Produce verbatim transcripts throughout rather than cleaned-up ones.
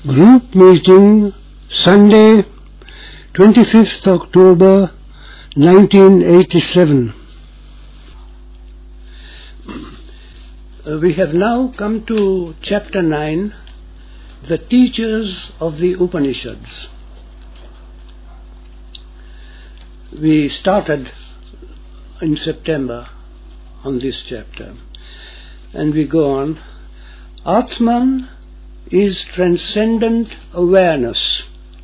Group meeting, Sunday, twenty-fifth October nineteen eighty-seven. Uh, we have now come to chapter nine, the teachers of the Upanishads. We started in September on this chapter, and we go on. Atman is transcendent awareness.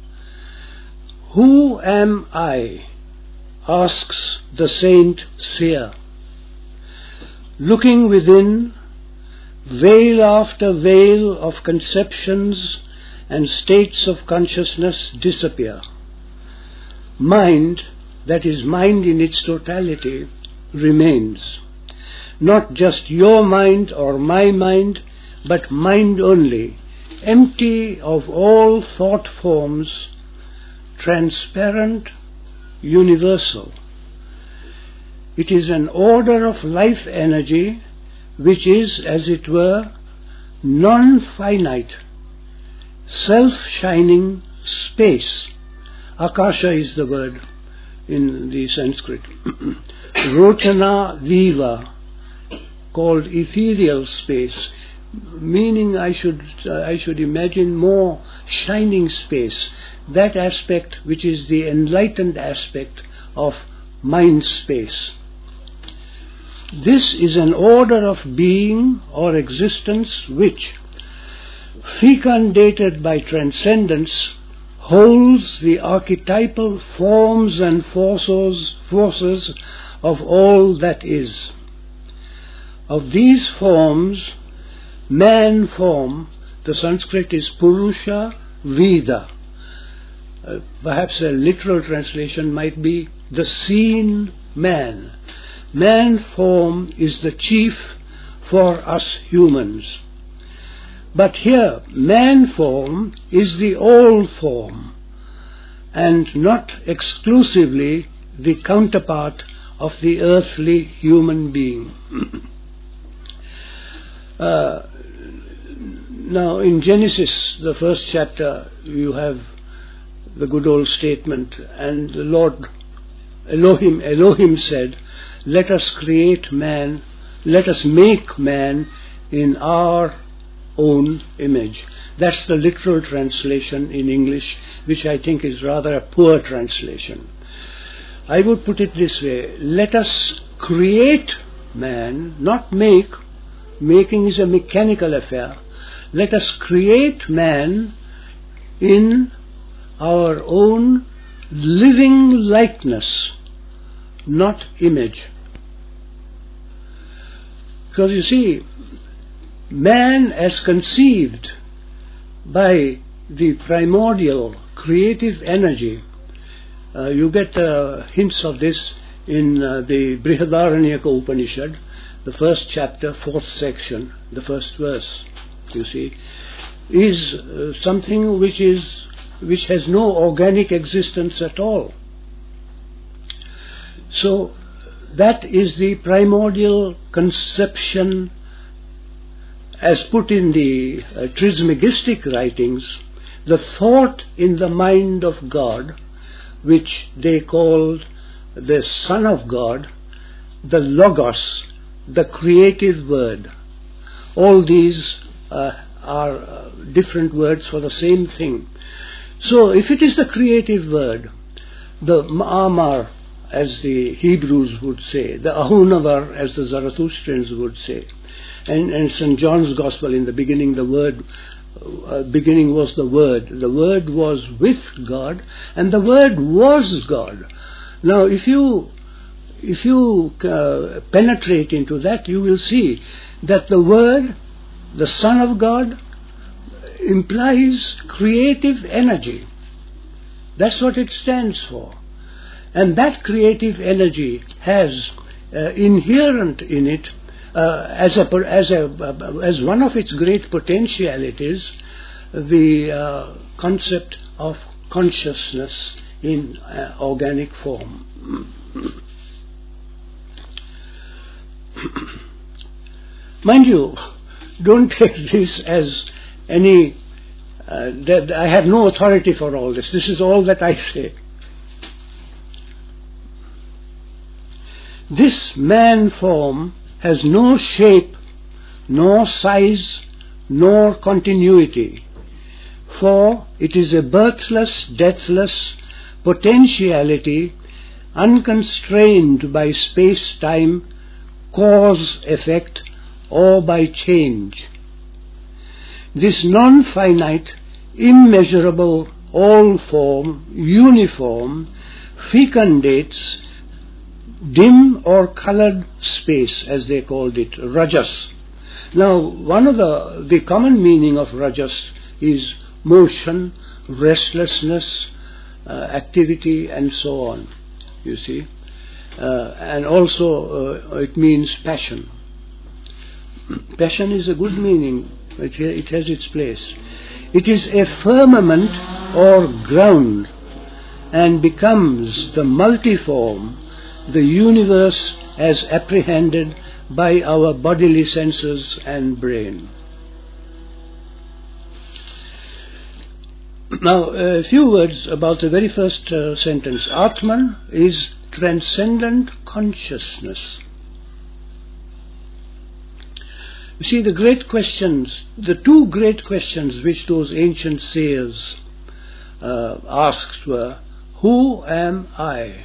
Who am I? Asks the saint seer. Looking within, veil after veil of conceptions and states of consciousness disappear. Mind, that is mind in its totality, remains. Not just your mind or my mind, but mind only, empty of all thought forms, transparent, universal. It is an order of life energy which is, as it were, non-finite, self-shining space. Akasha is the word in the Sanskrit. Rochana viva, called ethereal space, meaning I should uh, I should imagine more shining space, that aspect which is the enlightened aspect of mind space. This is an order of being or existence which, fecundated by transcendence, holds the archetypal forms and forces, forces of all that is. Of these forms, man form, the Sanskrit is Purusha Vida. Uh, perhaps a literal translation might be the seen man. Man form is the chief for us humans. But here, man form is the all form, and not exclusively the counterpart of the earthly human being. uh, Now, in Genesis, the first chapter, you have the good old statement, and the Lord Elohim, Elohim said, let us create man, let us make man in our own image. That's the literal translation in English, which I think is rather a poor translation. I would put it this way, let us create man, not make. Making is a mechanical affair. Let us create man in our own living likeness, not image. Because you see, man as conceived by the primordial creative energy, uh, you get uh, hints of this in uh, the Brihadaranyaka Upanishad, the first chapter, fourth section, the first verse. You see, is uh, something which is which has no organic existence at all. So that is the primordial conception, as put in the uh, Trismegistic writings, the thought in the mind of God, which they called the Son of God, the Logos, the creative word. All these Uh, are uh, different words for the same thing. So if it is the creative word, the Ma'amar, as the Hebrews would say, the Ahunavar, as the Zarathustrians would say, and, and Saint John's Gospel, in the beginning the word, uh, beginning was the Word. The Word was with God, and the Word was God. Now if you if you uh, penetrate into that, you will see that the Word, the Son of God, implies creative energy. That's what it stands for. And that creative energy has uh, inherent in it, uh, as a as a as one of its great potentialities, the uh, concept of consciousness in uh, organic form. Mind you, don't take this as any uh, that I have no authority for all this. This is all that I say. This man form has no shape, nor size, nor continuity, for it is a birthless, deathless potentiality, unconstrained by space-time, cause-effect, or by change. This non-finite, immeasurable, all-form, uniform, fecundates dim or colored space, as they called it, rajas. Now, one of the, the common meaning of rajas is motion, restlessness, uh, activity, and so on, you see. Uh, and also uh, it means passion. Passion is a good meaning. It, it has its place. It is a firmament or ground and becomes the multiform, the universe as apprehended by our bodily senses and brain. Now, a few words about the very first uh, sentence. Atman is transcendent consciousness. You see, the great questions, the two great questions which those ancient seers uh, asked were, who am I?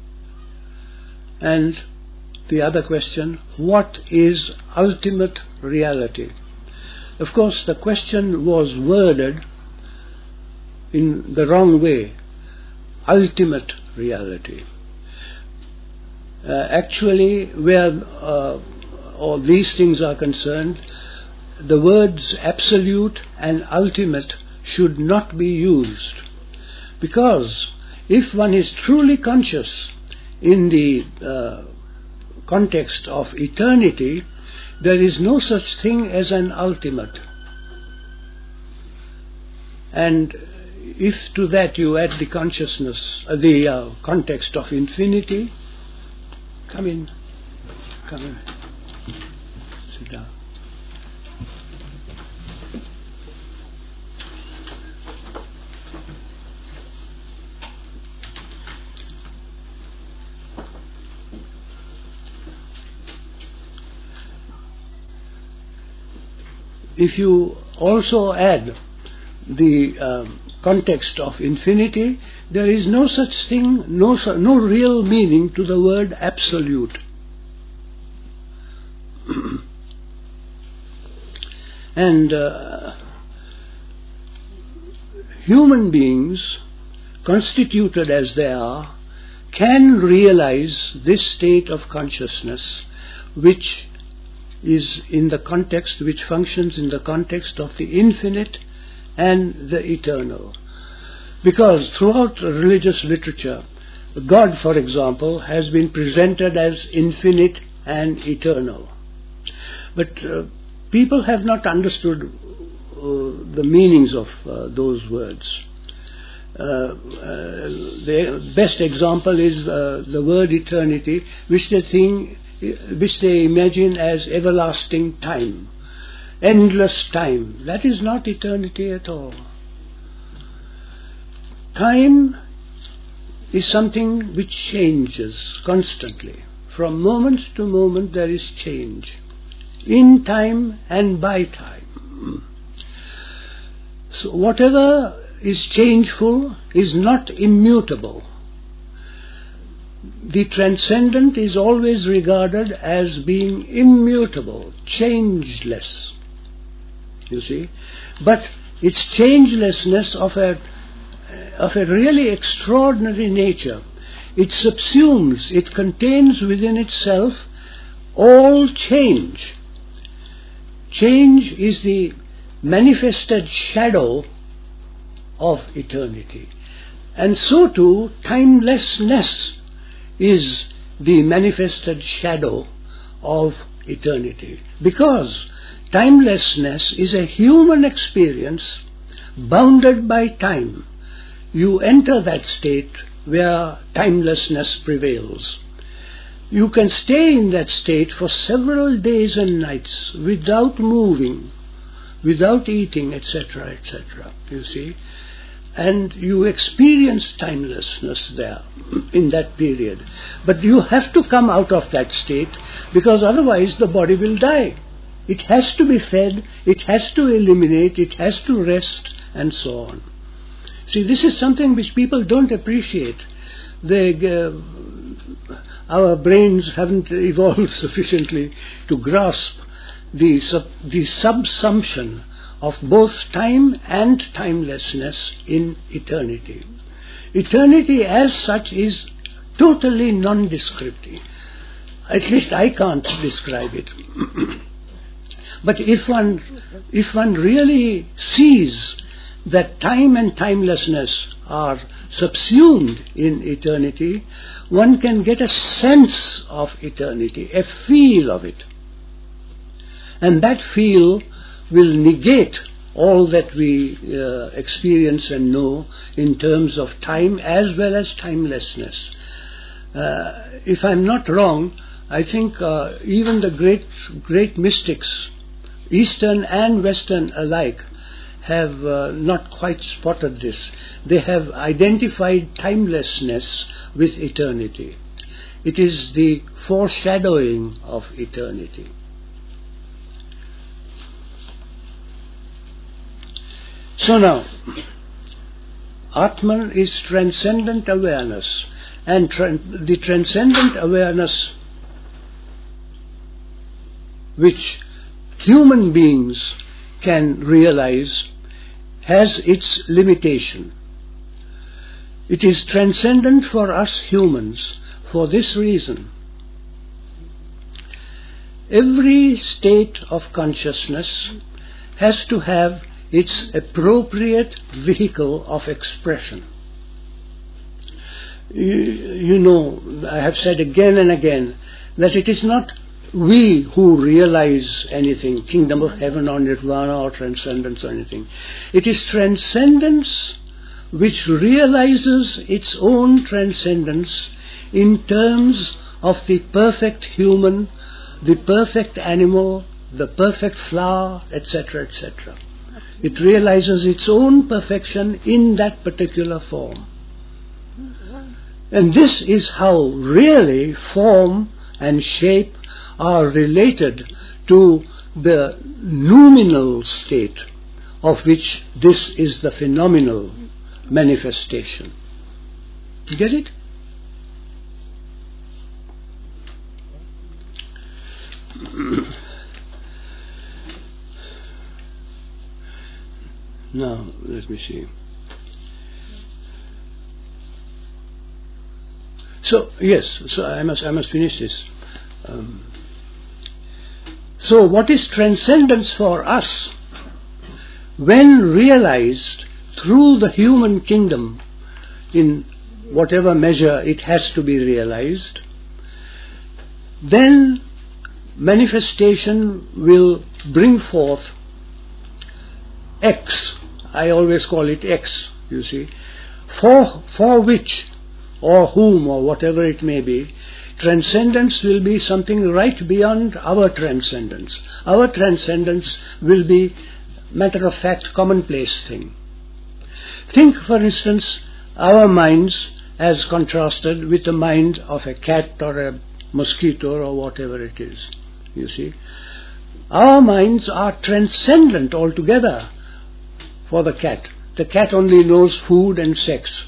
And the other question, what is ultimate reality? Of course, the question was worded in the wrong way. Ultimate reality. Uh, actually, where uh, all these things are concerned, the words absolute and ultimate should not be used. Because if one is truly conscious in the uh, context of eternity, there is no such thing as an ultimate. And if to that you add the consciousness, uh, the uh, context of infinity, come in, come in, sit down. If you also add the um, context of infinity, there is no such thing, no, no real meaning to the word absolute. And uh, human beings, constituted as they are, can realize this state of consciousness which is in the context, which functions in the context of the infinite and the eternal. Because throughout religious literature, God, for example, has been presented as infinite and eternal. But uh, people have not understood uh, the meanings of uh, those words. Uh, uh, the best example is uh, the word eternity, which they think, which they imagine as everlasting time, endless time. That is not eternity at all. Time is something which changes constantly. From moment to moment there is change, in time and by time. So whatever is changeful is not immutable. The transcendent is always regarded as being immutable, changeless, you see. But its changelessness of a, of a really extraordinary nature. It subsumes, it contains within itself all change. Change is the manifested shadow of eternity. And so too, timelessness is the manifested shadow of eternity. Because timelessness is a human experience bounded by time. You enter that state where timelessness prevails. You can stay in that state for several days and nights without moving, without eating, et cetera, et cetera. You see? And you experience timelessness there in that period. But you have to come out of that state, because otherwise the body will die. It has to be fed, it has to eliminate, it has to rest, and so on. See, this is something which people don't appreciate. They, uh, our brains haven't evolved sufficiently to grasp the, sub, the subsumption of both time and timelessness in eternity. Eternity as such is totally nondescript. At least I can't describe it. But if one, if one really sees that time and timelessness are subsumed in eternity, one can get a sense of eternity, a feel of it. And that feel will negate all that we uh, experience and know in terms of time as well as timelessness. Uh, if I'm not wrong, I think uh, even the great, great mystics, Eastern and Western alike, have uh, not quite spotted this. They have identified timelessness with eternity. It is the foreshadowing of eternity. So now, Atman is transcendent awareness, and tra- the transcendent awareness which human beings can realize has its limitation. It is transcendent for us humans for this reason. Every state of consciousness has to have its appropriate vehicle of expression. You, you know, I have said again and again that it is not we who realize anything, kingdom of heaven or nirvana or transcendence or anything. It is transcendence which realizes its own transcendence in terms of the perfect human, the perfect animal, the perfect flower, et cetera, et cetera. It realizes its own perfection in that particular form. And this is how really form and shape are related to the noumenal state of which this is the phenomenal manifestation. You get it? Now, let me see. So, yes, so I must, I must finish this. Um, so, what is transcendence for us? When realized through the human kingdom, in whatever measure it has to be realized, then manifestation will bring forth X. I always call it X, you see, for, for which or whom or whatever it may be, transcendence will be something right beyond our transcendence. Our transcendence will be, matter of fact, commonplace thing. Think, for instance, our minds as contrasted with the mind of a cat or a mosquito or whatever it is, you see. Our minds are transcendent altogether for the cat. The cat only knows food and sex.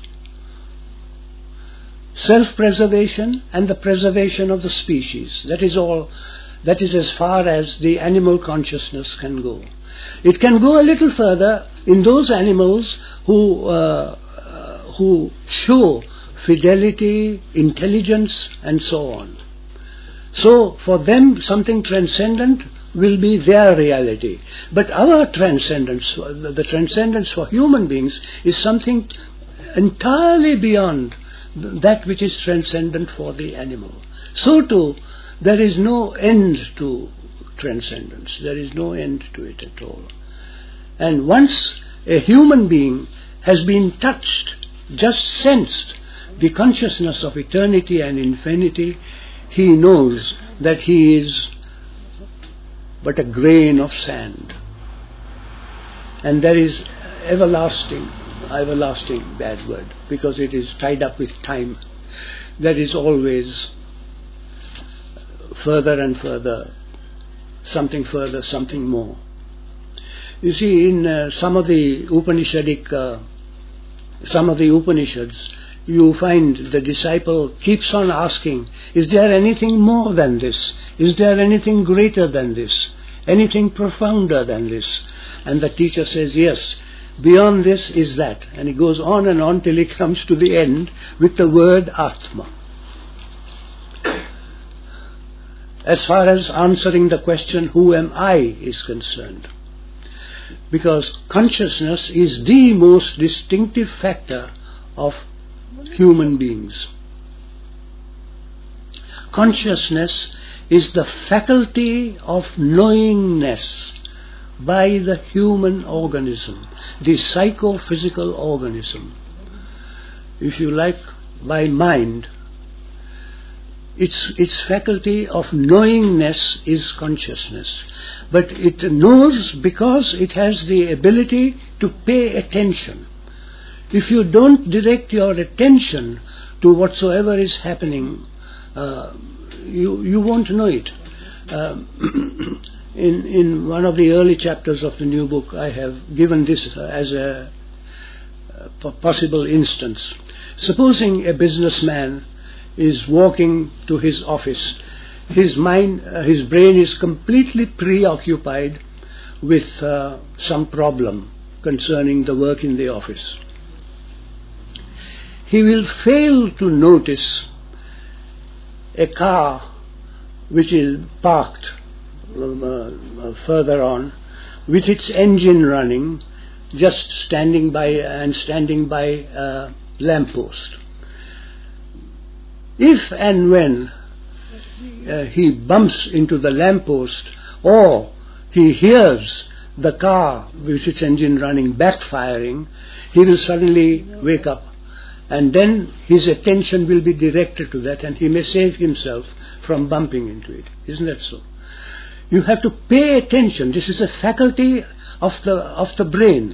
Self-preservation and the preservation of the species. That is all. That is as far as the animal consciousness can go. It can go a little further in those animals who uh, uh, who show fidelity, intelligence, and so on. So for them something transcendent will be their reality. But our transcendence, the transcendence for human beings, is something entirely beyond that which is transcendent for the animal. So too, there is no end to transcendence. There is no end to it at all. And once a human being has been touched, just sensed the consciousness of eternity and infinity, he knows that he is but a grain of sand. and there is everlasting, everlasting bad word, because it is tied up with time. There is always further and further, something further, something more. You see, in uh, some of the Upanishadic, uh, some of the Upanishads, you find the disciple keeps on asking, is there anything more than this? Is there anything greater than this? Anything profounder than this? And the teacher says, yes, beyond this is that. And he goes on and on till he comes to the end with the word Atma. As far as answering the question, who am I, is concerned. Because consciousness is the most distinctive factor of human beings. Consciousness is the faculty of knowingness by the human organism, the psychophysical organism. If you like, by mind. Its, its faculty of knowingness is consciousness. But it knows because it has the ability to pay attention. If you don't direct your attention to whatsoever is happening, uh, you, you won't know it. Uh, in, in one of the early chapters of the new book, I have given this as a, a possible instance. Supposing a businessman is walking to his office. His mind, uh, his brain is completely preoccupied with uh, some problem concerning the work in the office. He will fail to notice a car which is parked uh, uh, further on with its engine running, just standing by and standing by a lamppost. If and when uh, he bumps into the lamppost, or he hears the car with its engine running backfiring, he will suddenly wake up, and then his attention will be directed to that, and he may save himself from bumping into it. Isn't that so? You have to pay attention. This is a faculty of the of the brain.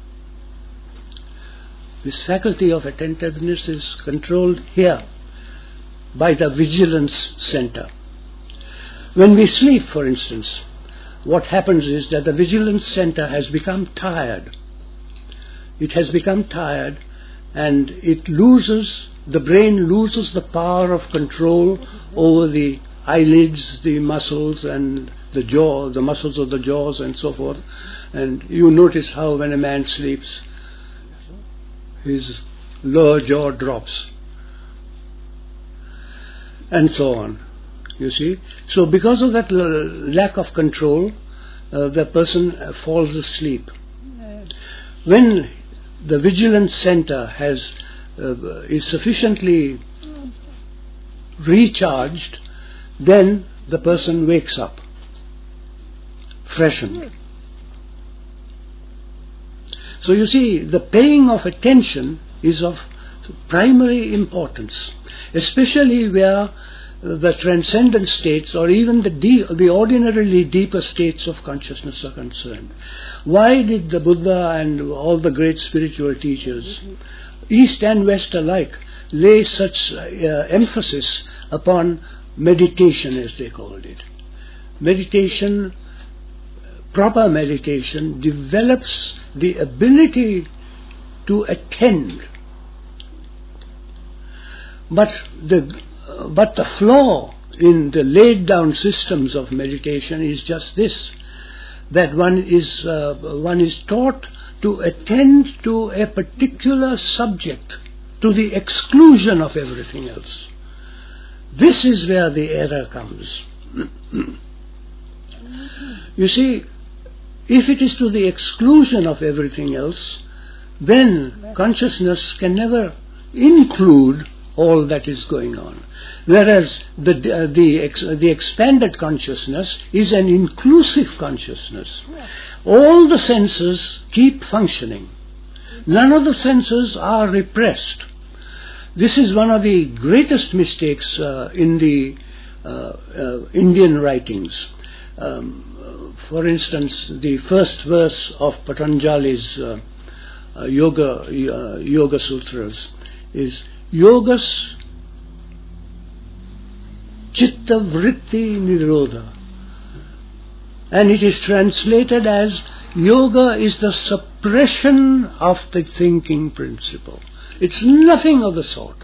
This faculty of attentiveness is controlled here by the vigilance center. When we sleep, for instance, what happens is that the vigilance center has become tired. It has become tired, and it loses, the brain loses the power of control over the eyelids, the muscles, and the jaw, the muscles of the jaws, and so forth. And you notice how when a man sleeps, his lower jaw drops, and so on, you see. So because of that l- lack of control, uh, the person uh, falls asleep. When the vigilance center has uh, is sufficiently recharged, then the person wakes up, freshened. So you see, the paying of attention is of primary importance, especially where the transcendent states, or even the de- the ordinarily deeper states of consciousness are concerned. Why did the Buddha and all the great spiritual teachers, East and West alike, lay such uh, emphasis upon meditation, as they called it? Meditation, proper meditation, develops the ability to attend. But the but the flaw in the laid down systems of meditation is just this, that one is uh, one is taught to attend to a particular subject to the exclusion of everything else. This is where the error comes. You see, if it is to the exclusion of everything else, then consciousness can never include all that is going on. Whereas the uh, the ex, the expanded consciousness is an inclusive consciousness. All the senses keep functioning. None of the senses are repressed. This is one of the greatest mistakes uh, in the uh, uh, Indian writings. um, for instance, the first verse of Patanjali's uh, uh, Yoga uh, Yoga Sutras is Yogas Chitta Vritti Nirodha, and it is translated as Yoga is the suppression of the thinking principle. It's nothing of the sort.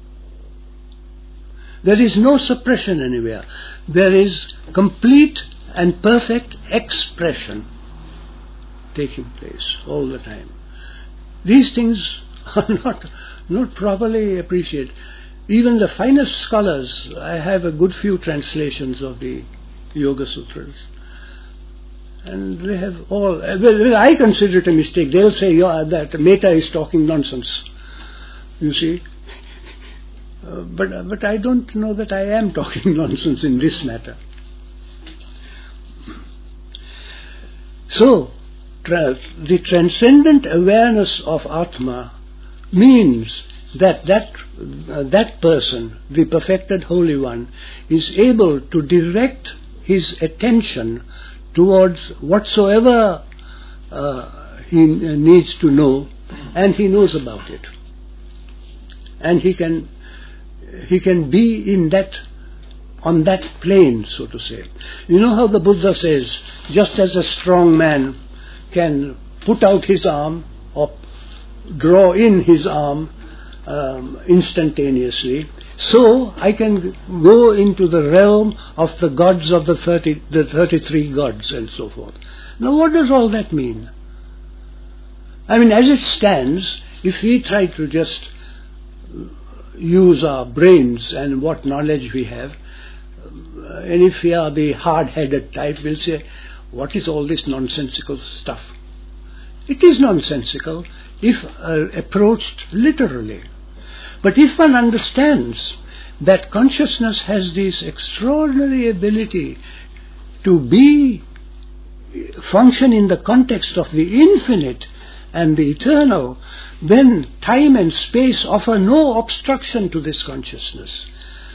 There is no suppression anywhere. There is complete and perfect expression taking place all the time. These things are not, not properly appreciated. Even the finest scholars, I have a good few translations of the Yoga Sutras, and they have all, well, I consider it a mistake. They'll say yeah, that Mehta is talking nonsense, you see. Uh, but, uh, but I don't know that I am talking nonsense in this matter. So, tra- the transcendent awareness of Atma means that that, uh, that person, the perfected Holy One, is able to direct his attention towards whatsoever uh, he uh, needs to know, and he knows about it. And he can he can be in that, on that plane, so to say. You know how the Buddha says, just as a strong man can put out his arm or draw in his arm um, instantaneously, so I can go into the realm of the gods of the thirty, the thirty-three gods and so forth. Now what does all that mean? I mean, as it stands, if we try to just use our brains and what knowledge we have, and if we are the hard-headed type, we'll say, what is all this nonsensical stuff? It is nonsensical if uh, approached literally. But if one understands that consciousness has this extraordinary ability to be, function in the context of the infinite and the eternal, then time and space offer no obstruction to this consciousness.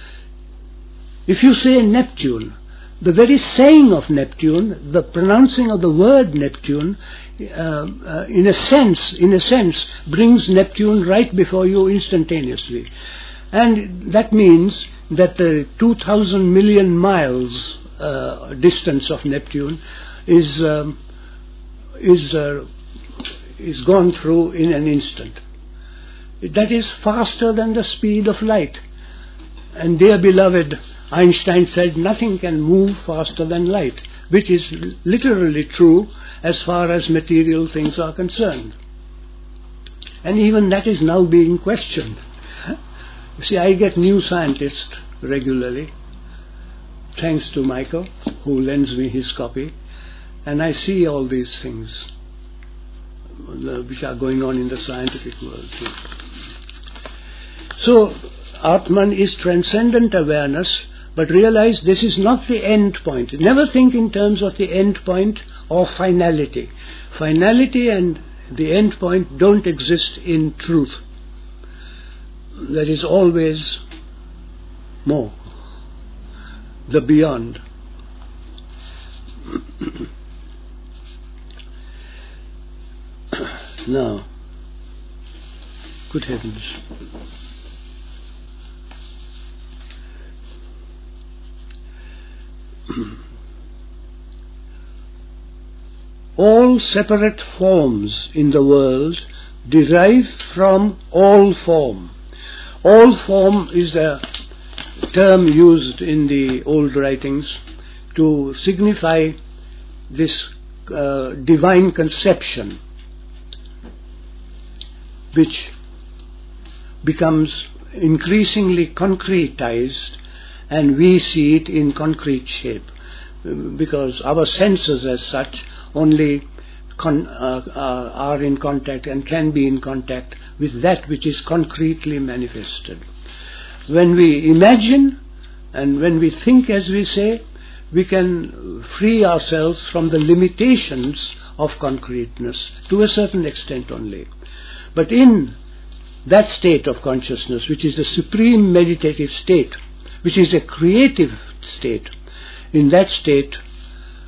If you say Neptune, the very saying of Neptune, the pronouncing of the word Neptune, uh, uh, in a sense, in a sense, brings Neptune right before you instantaneously. And that means that the two thousand million miles uh, distance of Neptune is um, is uh, is gone through in an instant. That is faster than the speed of light. And dear beloved, Einstein said nothing can move faster than light, which is literally true as far as material things are concerned. And even that is now being questioned. You see, I get new scientists regularly, thanks to Michael, who lends me his copy, and I see all these things which are going on in the scientific world too. So, Atman is transcendent awareness, but realize this is not the end point. Never think in terms of the end point or finality. Finality and the end point don't exist in truth. There is always more, the beyond. Now, good heavens. All separate forms in the world derive from all form. All form is a term used in the old writings to signify this uh, divine conception, which becomes increasingly concretized, and we see it in concrete shape, because our senses as such only con- uh, uh, are in contact and can be in contact with that which is concretely manifested. When we imagine and when we think, as we say, we can free ourselves from the limitations of concreteness to a certain extent only. But in that state of consciousness, which is the supreme meditative state, which is a creative state, in that state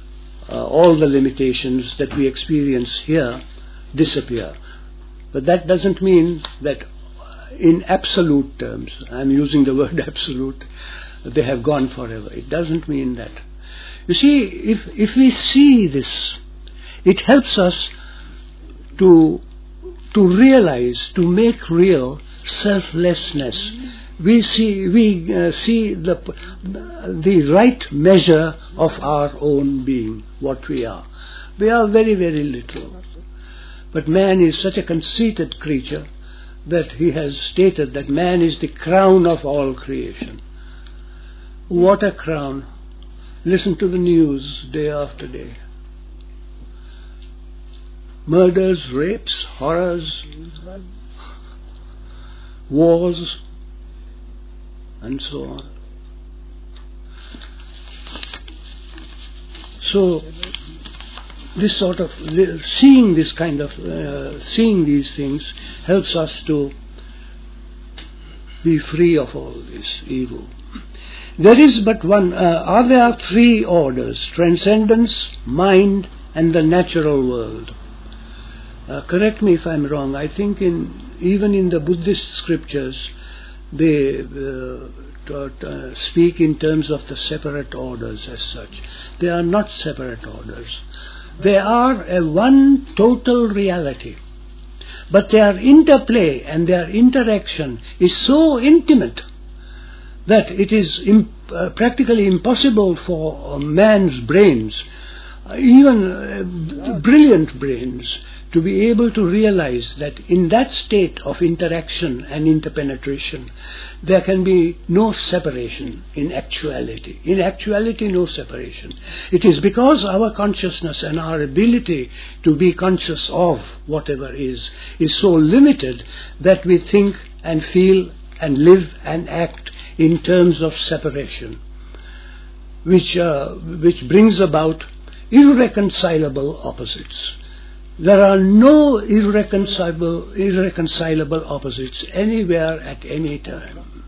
uh, all the limitations that we experience here disappear. But that doesn't mean that in absolute terms, I'm using the word absolute, they have gone forever. It doesn't mean that. You see, if, if we see this, it helps us to, to realize, to make real selflessness. We see, we uh, see the, the right measure of our own being, what we are. We are very, very little. But man is such a conceited creature that he has stated that man is the crown of all creation. What a crown. Listen to the news day after day. Murders, rapes, horrors, wars, and so on. So, this sort of, seeing this kind of, uh, seeing these things helps us to be free of all this evil. There is but one, uh, are there three orders: transcendence, mind, and the natural world. Uh, correct me if I'm wrong. I think in even in the Buddhist scriptures, they uh, t- uh, speak in terms of the separate orders as such. They are not separate orders. They are a one total reality. But their interplay and their interaction is so intimate that it is imp- uh, practically impossible for uh, man's brains, uh, even uh, brilliant brains, to be able to realize that in that state of interaction and interpenetration, there can be no separation in actuality. In actuality, no separation. It is because our consciousness and our ability to be conscious of whatever is, is so limited that we think and feel and live and act in terms of separation, which, uh, which brings about irreconcilable opposites. There are no irreconcilable, irreconcilable opposites anywhere at any time.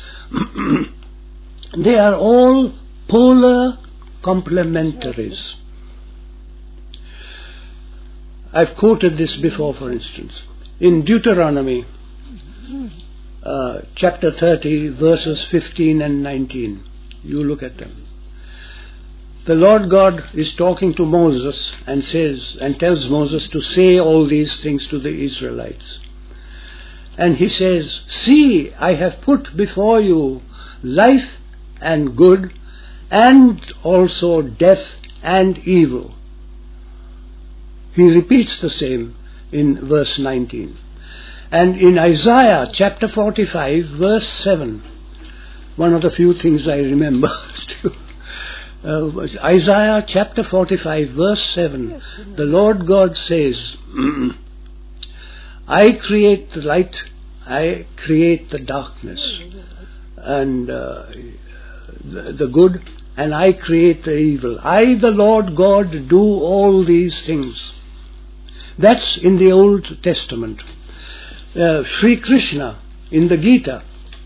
They are all polar complementaries. I've quoted this before, for instance. In Deuteronomy, uh, chapter thirty, verses fifteen and nineteen. You look at them. The Lord God is talking to Moses and says, and tells Moses to say all these things to the Israelites. And he says, "See, I have put before you life and good, and also death and evil." He repeats the same in verse nineteen. And in Isaiah chapter forty-five, verse seven, one of the few things I remember still. Uh, Isaiah chapter forty-five, verse seven, the Lord God says, "I create the light, I create the darkness, and uh, the, the good, and I create the evil. I, the Lord God, do all these things." That's in the Old Testament. Uh, Sri Krishna in the Gita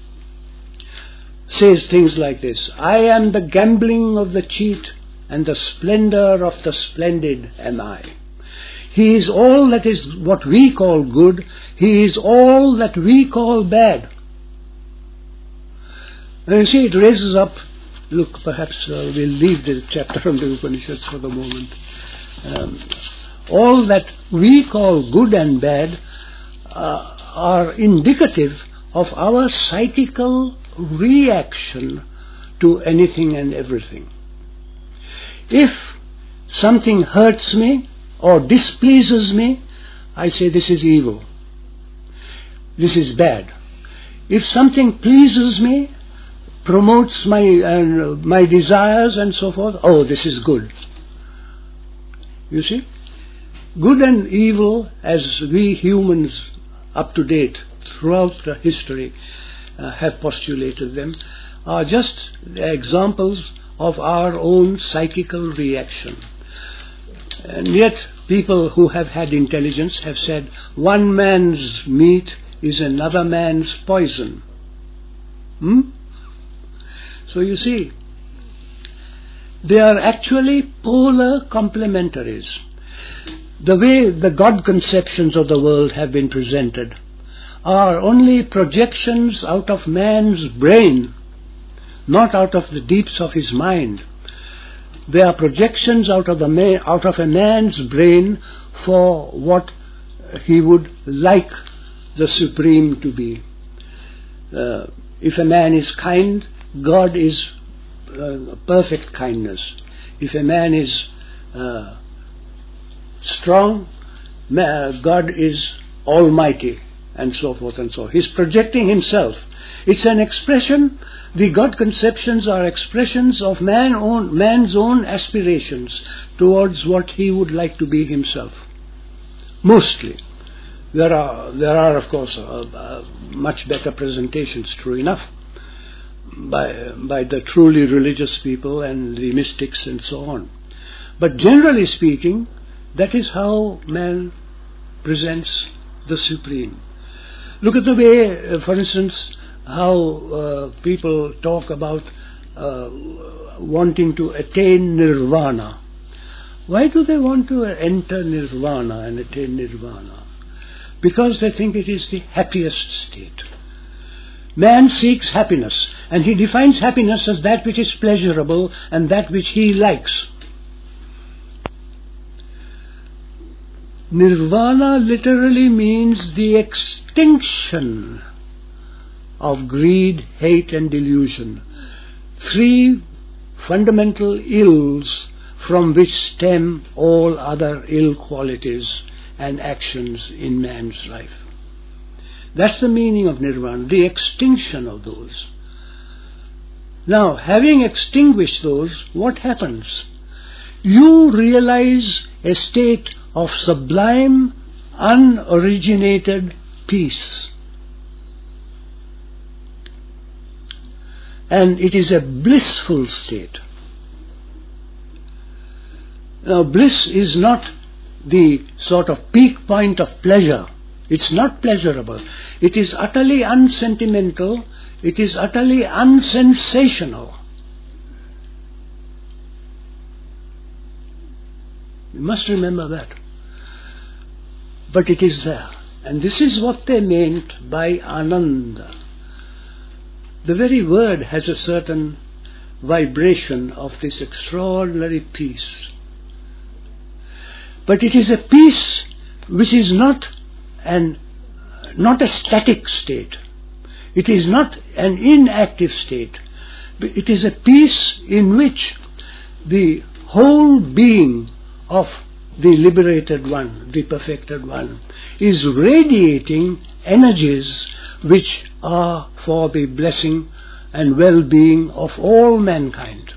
says things like this: "I am the gambling of the cheat, and the splendor of the splendid am I." He is all that is what we call good. He is all that we call bad. And you see, it raises up, look, perhaps uh, we'll leave the chapter from the Upanishads for the moment. Um, all that we call good and bad uh, are indicative of our psychical reaction to anything and everything. If something hurts me or displeases me, I say this is evil, this is bad. If something pleases me, promotes my uh, my desires and so forth, oh, this is good. You see, good and evil, as we humans up to date throughout the history Uh, have postulated them, are just examples of our own psychical reaction. And yet people who have had intelligence have said one man's meat is another man's poison. Hmm? So you see, They are actually polar complementaries. The way the God conceptions of the world have been presented are only projections out of man's brain, not out of the deeps of his mind. They are projections out of, the ma- out of a man's brain for what he would like the Supreme to be. Uh, if a man is kind, God is uh, perfect kindness. If a man is uh, strong, God is almighty, and so forth and so on. He's projecting himself. It's an expression, the God conceptions are expressions of man own, man's own aspirations towards what he would like to be himself. Mostly. There are, there are of course, uh, uh, much better presentations, true enough, by, by the truly religious people and the mystics and so on. But generally speaking, that is how man presents the Supreme. Look at the way, uh, for instance, how uh, people talk about uh, wanting to attain nirvana. Why do they want to enter nirvana and attain nirvana? Because they think it is the happiest state. Man seeks happiness, and he defines happiness as that which is pleasurable and that which he likes. Nirvana literally means the extinction of greed, hate and delusion. Three fundamental ills from which stem all other ill qualities and actions in man's life. That's the meaning of nirvana, the extinction of those. Now, having extinguished those, what happens? You realize a state of sublime, unoriginated peace. And it is a blissful state. Now, bliss is not the sort of peak point of pleasure. It's not pleasurable. It is utterly unsentimental. It is utterly unsensational. You must remember that. But it is there. And this is what they meant by Ananda. The very word has a certain vibration of this extraordinary peace. But it is a peace which is not an not a static state. It is not an inactive state. It is a peace in which the whole being of the liberated one, the perfected one, is radiating energies which are for the blessing and well-being of all mankind.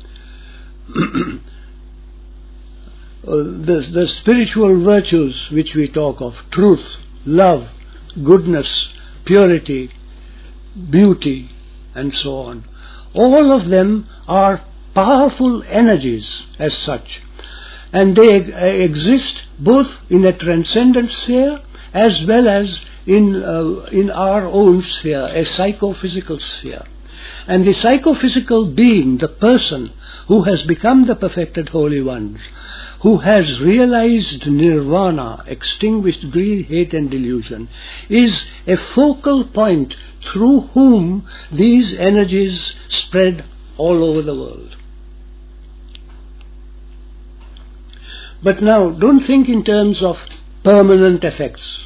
the, the spiritual virtues which we talk of, truth, love, goodness, purity, beauty, and so on, all of them are powerful energies as such. And they exist both in a transcendent sphere as well as in uh, in our own sphere, a psychophysical sphere. And the psychophysical being, the person who has become the perfected Holy One, who has realized nirvana, extinguished greed, hate and delusion, is a focal point through whom these energies spread all over the world. But now, don't think in terms of permanent effects.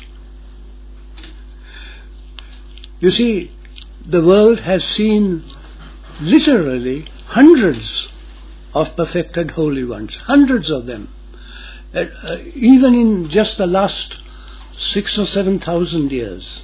You see, the world has seen literally hundreds of perfected holy ones, hundreds of them. Uh, uh, even in just the last six or seven thousand years.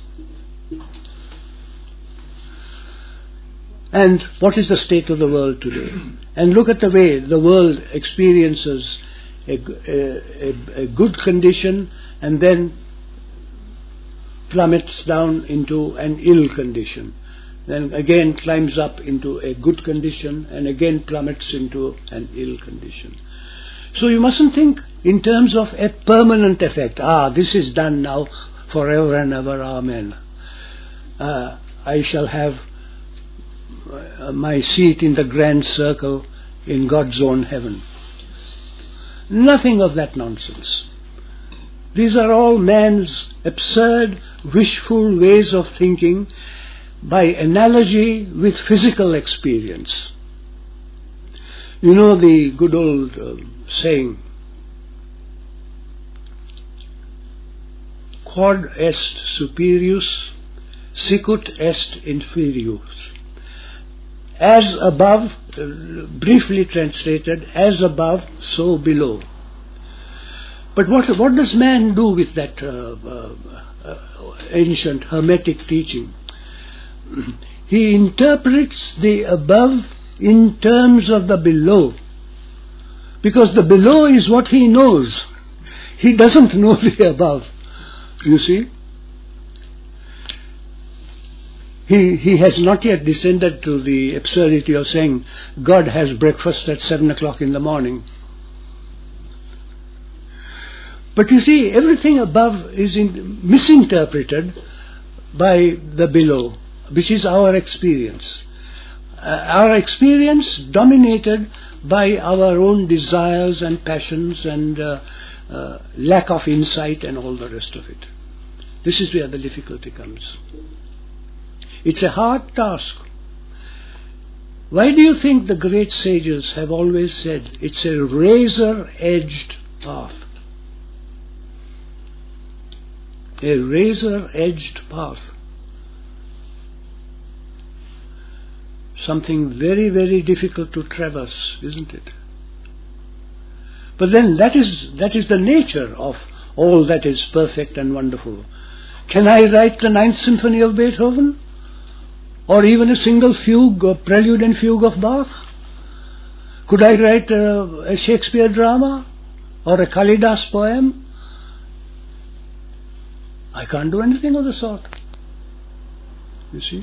And what is the state of the world today? And look at the way the world experiences A, a, a good condition and then plummets down into an ill condition. Then again climbs up into a good condition and again plummets into an ill condition. So you mustn't think in terms of a permanent effect. Ah, this is done now forever and ever, amen. Uh, I shall have uh, my seat in the grand circle in God's own heaven. Nothing of that nonsense. These are all man's absurd, wishful ways of thinking by analogy with physical experience. You know the good old uh, saying, quod est superius, sicut est inferius. As above, uh, briefly translated, as above, so below. But what, what does man do with that uh, uh, uh, ancient Hermetic teaching? He interprets the above in terms of the below. Because the below is what he knows. He doesn't know the above. You see? He, he has not yet descended to the absurdity of saying God has breakfast at seven o'clock in the morning. But you see, everything above is in, misinterpreted by the below, which is our experience. Uh, our experience dominated by our own desires and passions and uh, uh, lack of insight and all the rest of it. This is where the difficulty comes. It's a hard task. Why do you think the great sages have always said it's a razor-edged path? A razor-edged path. Something very, very difficult to traverse, isn't it? But then that is, that is the nature of all that is perfect and wonderful. Can I write the Ninth Symphony of Beethoven? Or even a single fugue or prelude and fugue of Bach? Could I write a, a Shakespeare drama? Or a Kalidas poem? I can't do anything of the sort. You see?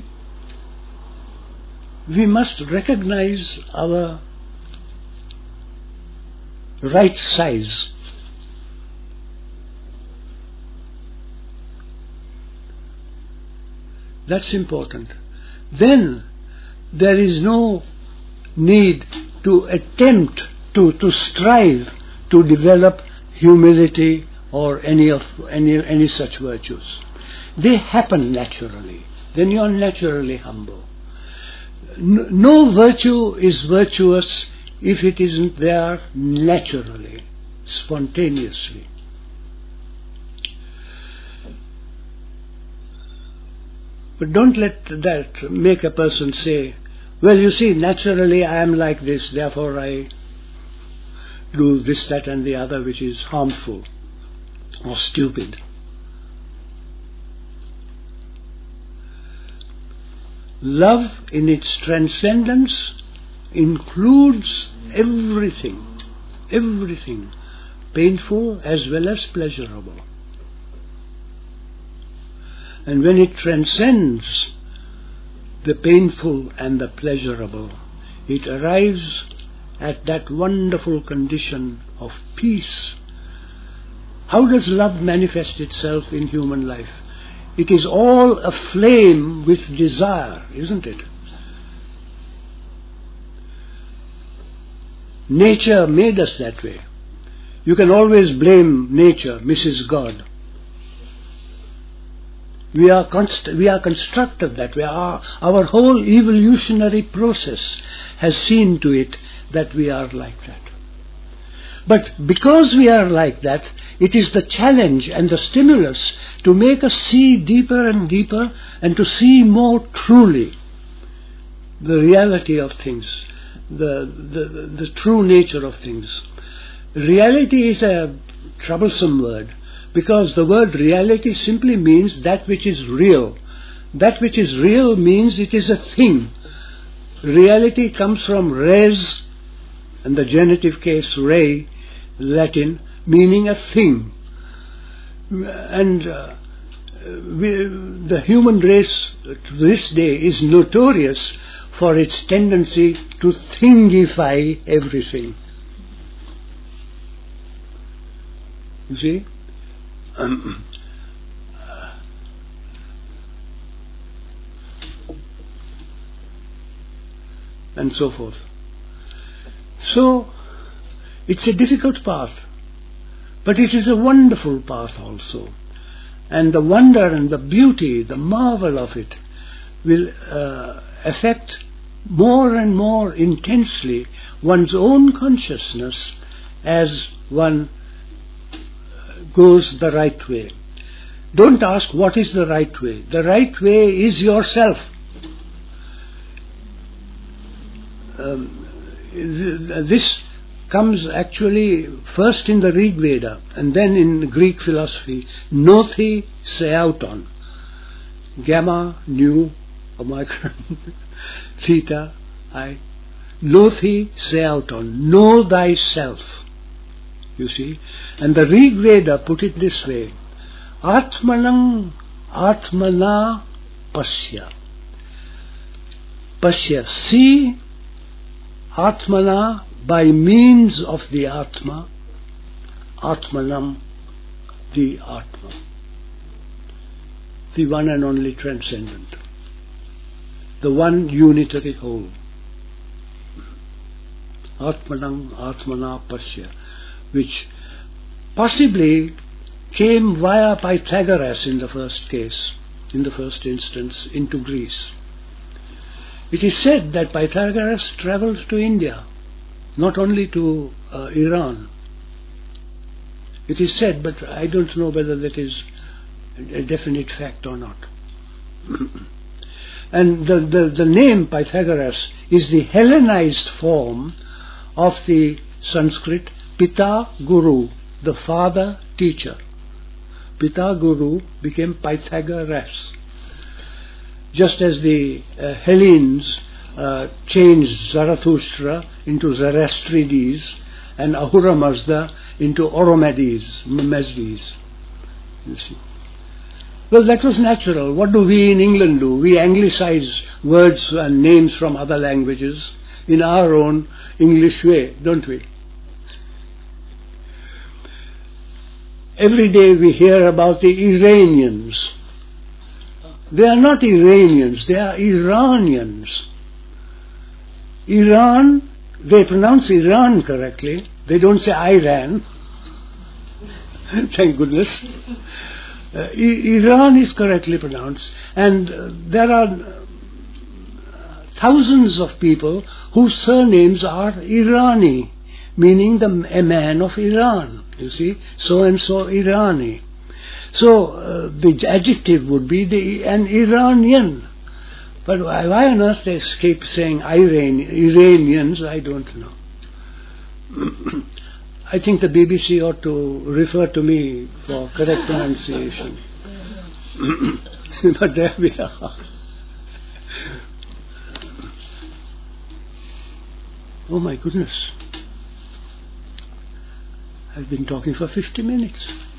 We must recognize our right size. That's important. Then there is no need to attempt to, to strive to develop humility or any of any any such virtues. They happen naturally. Then you are naturally humble. No, no virtue is virtuous if it isn't there naturally, spontaneously. But don't let that make a person say, well, you see, naturally I am like this, therefore I do this, that and the other which is harmful or stupid. Love in its transcendence includes everything, everything, painful as well as pleasurable. And when it transcends the painful and the pleasurable, it arrives at that wonderful condition of peace. How does love manifest itself in human life? It is all aflame with desire, isn't it? Nature made us that way. You can always blame nature, Missus God. We are const- we are constructed that way. Our, our whole evolutionary process has seen to it that we are like that. But because we are like that, it is the challenge and the stimulus to make us see deeper and deeper and to see more truly the reality of things, the, the, the true nature of things. Reality is a troublesome word, because the word reality simply means that which is real. That which is real means it is a thing. Reality comes from res, and the genitive case re, Latin, meaning a thing. And uh, we, the human race to this day is notorious for its tendency to thingify everything. You see? Um, and so forth. So, it's a difficult path, but it is a wonderful path also. And the wonder and the beauty, the marvel of it will uh, affect more and more intensely one's own consciousness as one goes the right way. Don't ask what is the right way. The right way is yourself. Um, th- this comes actually first in the Rig Veda and then in Greek philosophy. Nothi seauton. Gamma, nu, omicron, theta, I. Nothi seauton. Know thyself. You see? And the Rig Veda put it this way. Atmanam atmana pasya. Pasya. See Atmana by means of the Atma. Atmanam, the Atma. The one and only transcendent. The one unitary whole. Atmanam atmana pasya. Which possibly came via Pythagoras in the first case, in the first instance, into Greece. It is said that Pythagoras travelled to India, not only to uh, Iran. It is said, but I don't know whether that is a definite fact or not. And the, the, the name Pythagoras is the Hellenized form of the Sanskrit Pita Guru, the father teacher. Pita Guru became Pythagoras. Just as the uh, Hellenes uh, changed Zarathustra into Zoroastrides and Ahura Mazda into Oromedes, Mazdes. You see. Well, that was natural. What do we in England do? We anglicize words and names from other languages in our own English way, don't we? Every day we hear about the Iranians. They are not Iranians, they are Iranians. Iran, they pronounce Iran correctly. They don't say Iran. Thank goodness. Uh, I- Iran is correctly pronounced. And uh, there are uh, thousands of people whose surnames are Irani, meaning the, a man of Iran. You see, so and so Irani. So uh, the adjective would be the, an Iranian. But why, why on earth they keep saying Iran, Iranians, I don't know. I think the B B C ought to refer to me for correct pronunciation. But there we are. Oh my goodness. I've been talking for fifty minutes.